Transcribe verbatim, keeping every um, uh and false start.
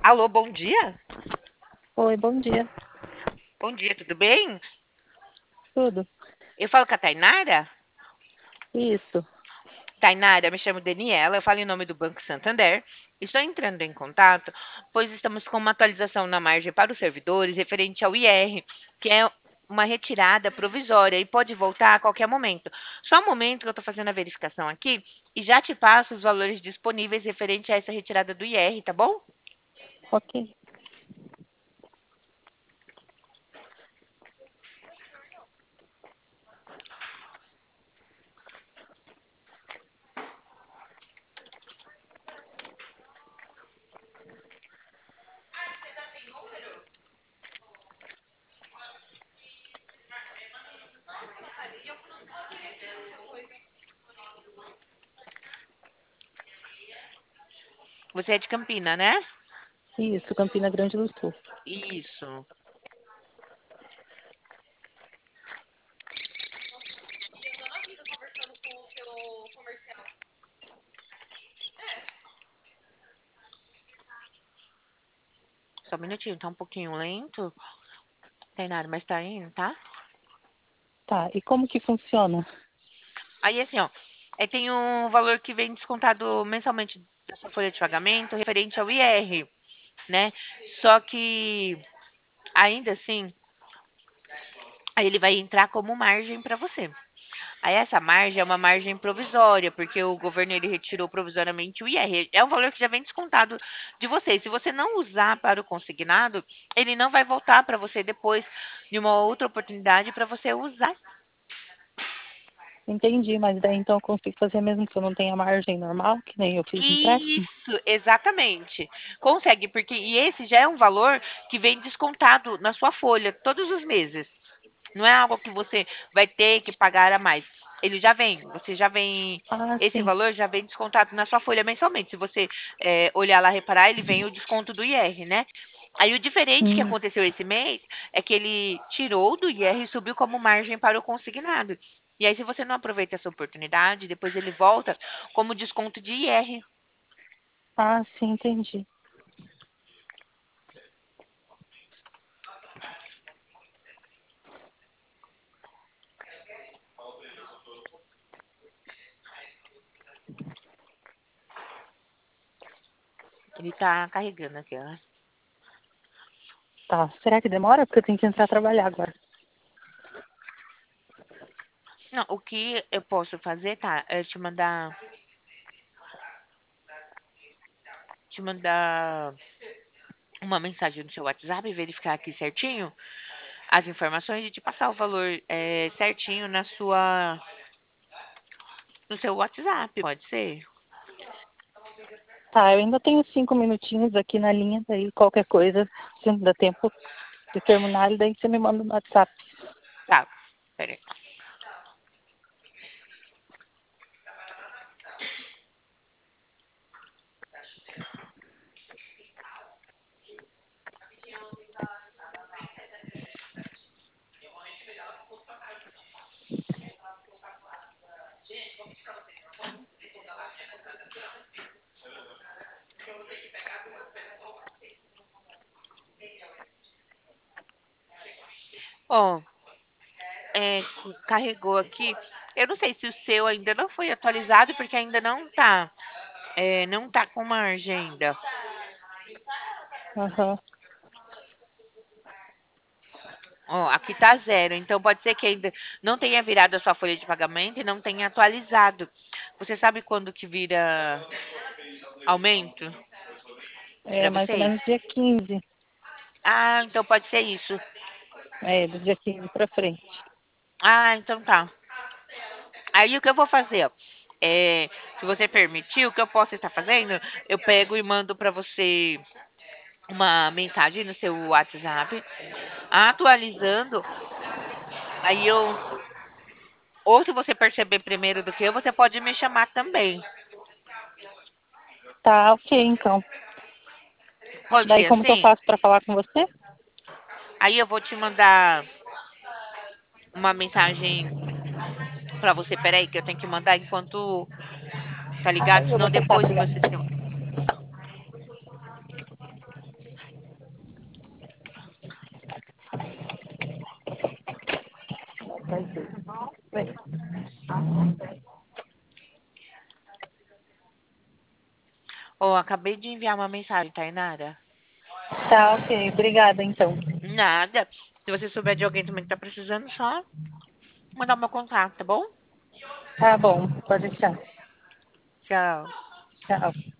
Alô, bom dia? Oi, bom dia. Bom dia, tudo bem? Tudo? Eu falo com a Tainara? Isso. Tainara, me chamo Daniela, eu falo em nome do Banco Santander. Estou entrando em contato, pois estamos com uma atualização na margem para os servidores referente ao I R, que é uma retirada provisória e pode voltar a qualquer momento. Só um momento que eu estou fazendo a verificação aqui e já te passo os valores disponíveis referente a essa retirada do I R, tá bom? Ok. Você é de Campina, né? Isso, Campina Grande do Sul. Isso. Só um minutinho, tá um pouquinho lento. Tainara, mas tá indo, tá? Tá, e como que funciona? Aí, assim, ó, é, tem um valor que vem descontado mensalmente da sua folha de pagamento referente ao I R, né? Só que, ainda assim, aí ele vai entrar como margem para você. Aí essa margem é uma margem provisória, porque o governo ele retirou provisoriamente o I R. É um valor que já vem descontado de você. Se você não usar para o consignado, ele não vai voltar para você depois de uma outra oportunidade para você usar. Entendi, mas daí então eu consigo fazer mesmo que eu não tenha margem normal, que nem eu fiz empréstimo? Isso, exatamente. Consegue, porque e esse já é um valor que vem descontado na sua folha todos os meses. Não é algo que você vai ter que pagar a mais. Ele já vem, você já vem, Ah, esse sim. valor já vem descontado na sua folha mensalmente. Se você eh, olhar lá, reparar, ele vem o desconto do I R, né? Aí o diferente que Hum. aconteceu esse mês é que ele tirou do I R e subiu como margem para o consignado. E aí, se você não aproveita essa oportunidade, depois ele volta como desconto de I R. Ah, sim, entendi. Ele tá carregando aqui, ó. Tá, será que demora? Porque eu tenho que entrar a trabalhar agora. Não, o que eu posso fazer, tá? É te mandar, te mandar uma mensagem no seu WhatsApp, verificar aqui certinho as informações e te passar o valor é, certinho na sua, no seu WhatsApp, pode ser? Tá, eu ainda tenho cinco minutinhos aqui na linha, daí qualquer coisa, se não dá tempo de terminar, daí você me manda no WhatsApp. Tá, peraí. Ó, é, carregou aqui. Eu não sei se o seu ainda não foi atualizado, porque ainda não tá, é, não tá com uma agenda. Aham. Ó, aqui tá zero, então pode ser que ainda não tenha virado a sua folha de pagamento e não tenha atualizado. Você sabe quando que vira aumento É para mais ou menos vocês? dia quinze. Ah, então pode ser isso. É, do dia quinze pra frente. Ah, então tá. Aí o que eu vou fazer, ó, é, se você permitir, o que eu posso estar fazendo, eu pego e mando para você uma mensagem no seu WhatsApp, atualizando. Aí eu, ou se você perceber primeiro do que eu, você pode me chamar também. Tá, ok, então. Pode Daí ser como que eu assim? faço pra falar com você? Aí eu vou te mandar uma mensagem para você. Peraí, que eu tenho que mandar enquanto tá Ah, ligado, eu senão vou passar, depois o meu obrigada. sistema. Vai ser. Bem, Ó, acabei de enviar uma mensagem, Tainara. tá, ok. Obrigada, então. Nada. Se você souber de alguém também que tá precisando, só mandar o meu contato, tá bom? Tá bom, pode deixar. Tchau. Tchau.